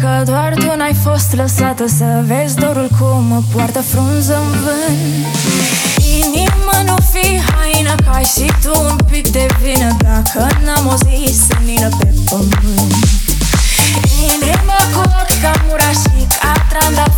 Că doar tu n-ai fost lăsată să vezi dorul cum mă poartă frunză în vânt. Inima nu fi haină, că ai și tu un pic de vină dacă n-am o zi senină pe pământ. Inima cu ochi ca murașii, ca trandafiri